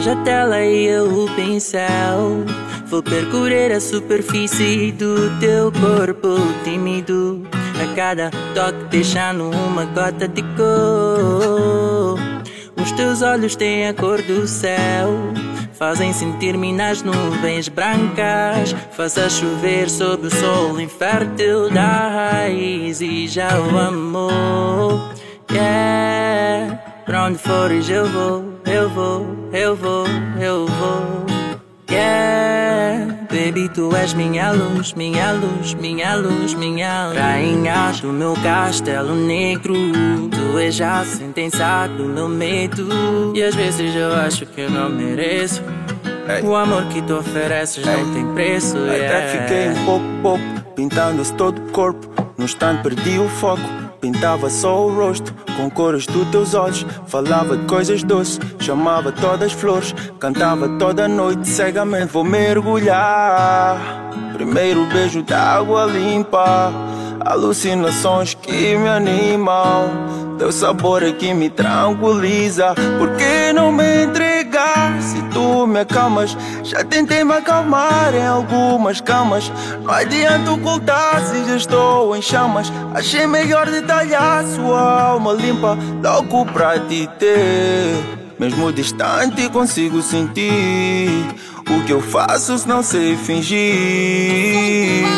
Hoje a tela e eu o pincel. Vou percorrer a superfície do teu corpo tímido, a cada toque deixando uma gota de cor. Os teus olhos têm a cor do céu, fazem sentir-me nas nuvens brancas. Faça chover sob o sol infértil da raiz e já o amor. Yeah. Pra onde fores eu vou, eu vou, eu vou, eu vou. Yeah, baby, tu és minha luz, minha luz, minha luz, minha luz. Rainha do meu castelo negro, tu és a sentença do meu medo. E às vezes eu acho que eu não mereço. O amor que tu ofereces não tem preço. Até fiquei um pouco, pintando-se todo o corpo. No instante perdi o foco, pintava só o rosto com cores dos teus olhos. Falava de coisas doces, chamava todas as flores. Cantava toda noite, cegamente vou mergulhar. Primeiro beijo d'água limpa, alucinações que me animam. Teu sabor é que me tranquiliza. Por que não me entregar se tu me acalmas? Já tentei me acalmar em algumas camas. Não adianta ocultar se já estou em chamas. Achei melhor detalhar sua alma limpa, logo pra te ter. Mesmo distante consigo sentir o que eu faço se não sei fingir.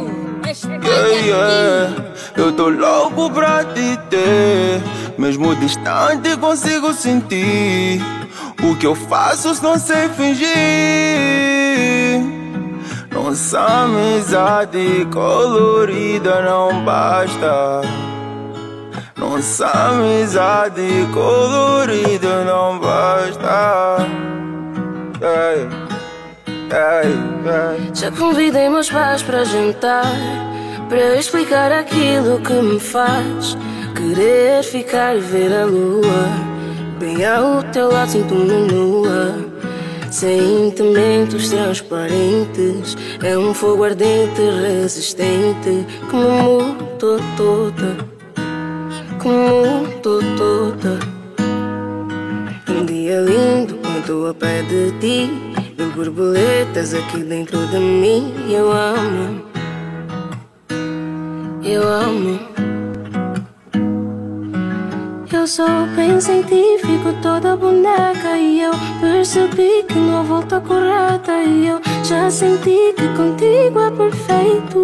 Eu tô louco pra te ter. Mesmo distante consigo sentir o que eu faço se não sei fingir. Nossa amizade colorida não basta. Nossa amizade colorida não basta. Já convidei meus pais para jantar, para explicar aquilo que me faz querer ficar e ver a lua. Bem ao teu lado sinto-me nua, sem sentimentos transparentes. É um fogo ardente resistente que me mudou toda, que me mudou toda. Um dia lindo quando estou a pé de ti, mil borboletas aqui dentro de mim. Eu amo, eu amo. Eu sou bem científico, toda boneca. E eu percebi que não há volta correta. E eu já senti que contigo é perfeito.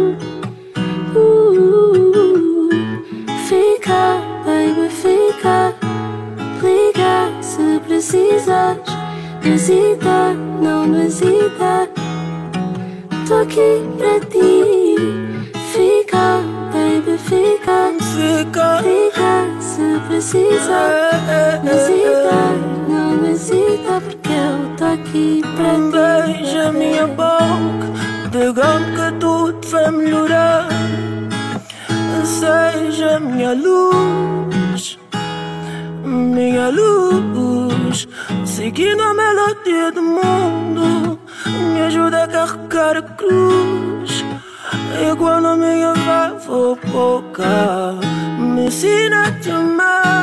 Fica, baby, fica. Liga se precisas. Hesita, não hesita. Tô aqui pra ti. Fica, baby, fica. Fica, fica se precisa. Hesita, não hesita, porque eu tô aqui pra ti. beija minha boca, digam que tudo vai melhorar. Seja minha luz, minha luz. Seguindo a melodia do mundo, me ajuda a carregar a cruz. E quando a minha voz for pouca, me ensina a te amar.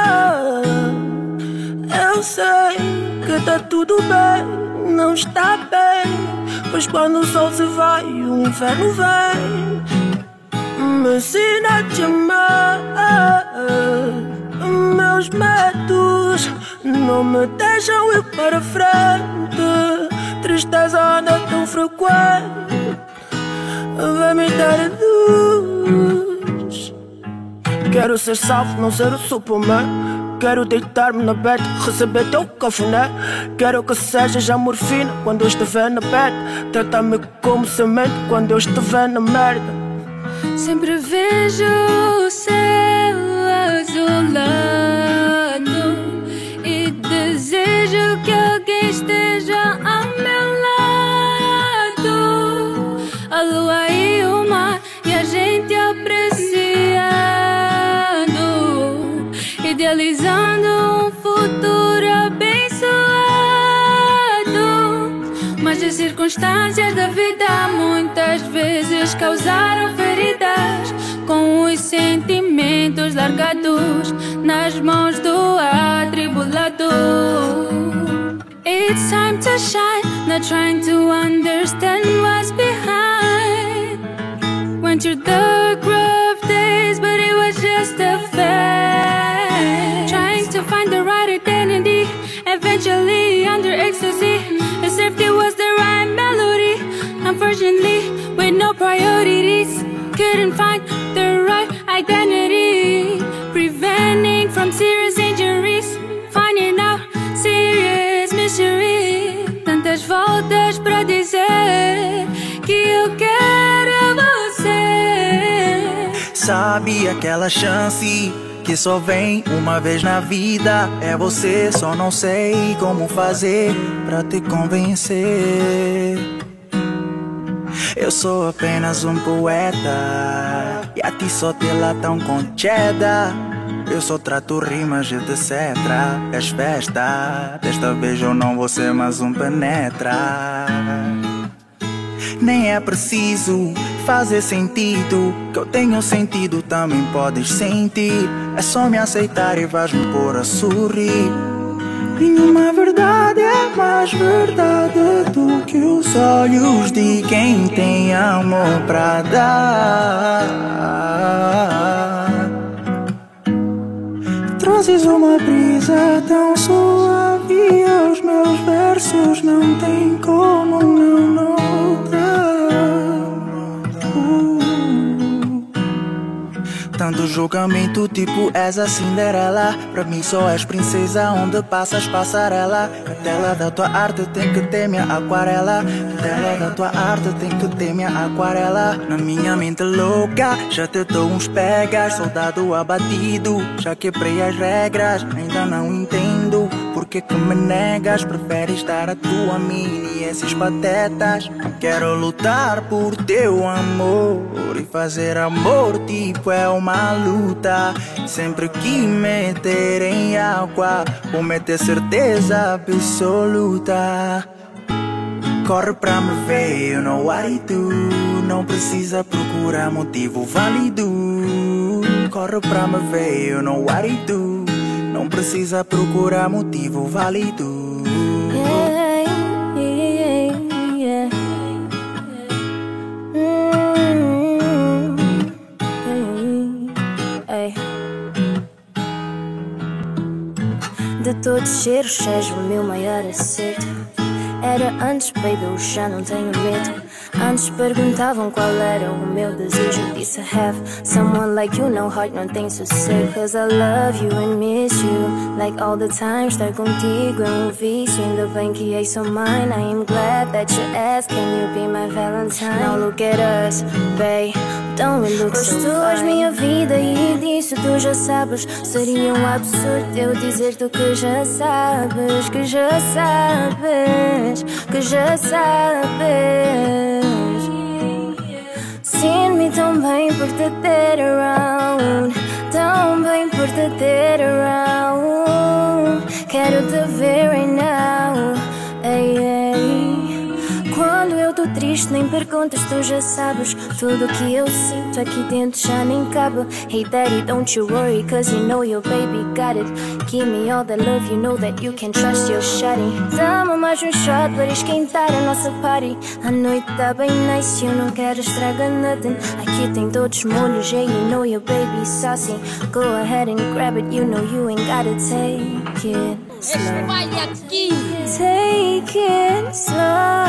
Eu sei que tá tudo bem, não está bem, pois quando o sol se vai, o inferno vem. Me ensina a te amar. Meus medos não me deixam ir para frente. Tristeza anda tão frequente, vai me dar a luz. Quero ser salvo, não ser o Superman. Quero deitar-me na bed, receber teu cafuné. Quero que sejas a morfina quando eu estiver na bed. Trata-me como semente quando eu estiver na merda. Sempre vejo o céu azulado e desejo que alguém esteja ao meu lado. A lua e o mar e a gente apreciando, idealizando um futuro abençoado. Mas as circunstâncias da vida muitas vezes causaram feridas, com os sentimentos largados nas mãos do atribulador. It's time to shine, not trying to understand what's behind. Went through the rough days, but it was just a phase. Trying to find the right identity, eventually under ecstasy, as if it was the right melody. Unfortunately, with no priorities, couldn't find the right identity. Preventing from serious injuries, finding out serious misery. Tantas voltas para dizer que eu quero você. Sabe aquela chance que só vem uma vez na vida? É você, só não sei como fazer pra te convencer. Eu sou apenas um poeta e a ti só te latam com cheddar. Eu só trato rimas, etc. És festa, desta vez eu não vou ser mais um penetra. Nem é preciso fazer sentido, que eu tenho sentido também podes sentir. É só me aceitar e vais-me pôr a sorrir. Nenhuma verdade é mais verdade do que os olhos de quem tem amor pra dar. Trazes uma brisa tão suave aos meus versos, não tem como não notar. Tanto julgamento tipo és a Cinderela, pra mim só és princesa onde passas passarela. A tela da tua arte tem que ter minha aquarela. A tela da tua arte tem que ter minha aquarela. Na minha mente louca já te dou uns pegas. Soldado abatido, já quebrei as regras. Ainda não entendo porque que me negas. Preferes dar a tua mim e esses patetas. Quero lutar por teu amor e fazer amor tipo é uma luta. Sempre que meter em água vou meter certeza absoluta. Corre pra me ver, you know what I do. Não precisa procurar motivo válido. Corre pra me ver, you know what I do. Não precisa procurar motivo válido. De todos os cheiros, és o meu maior acerto. Era antes, baby, eu já não tenho medo. Antes perguntavam qual era o meu desejo. Disse have someone like you, no heart, não tem sossego. Cause I love you and miss you like all the time. Estar contigo é um vício, ainda bem que és so mine. I am glad that you asked, can you be my Valentine? Now look at us, babe, don't we look so fine? Pois tu és minha vida e disso tu já sabes. Seria um absurdo eu dizer-te o que já sabes. Que já sabes, que já sabes. Sinto-me tão bem por te ter around, tão bem por te ter around. Quero te ver right now, ei, ei. Quando eu tô triste nem perguntas, tu já sabes. Tudo que eu sinto aqui dentro já nem cabe. Hey daddy, don't you worry, cause you know your baby got it. Give me all the love, you know that you can trust your shawty. Dá-me mais um shot para esquentar a nossa party. A noite tá bem nice, eu não quero estragar nothing. Aqui tem todos os molhos, yeah, you know your baby saucy. Go ahead and grab it, you know you ain't gotta take it slow. Take it slow.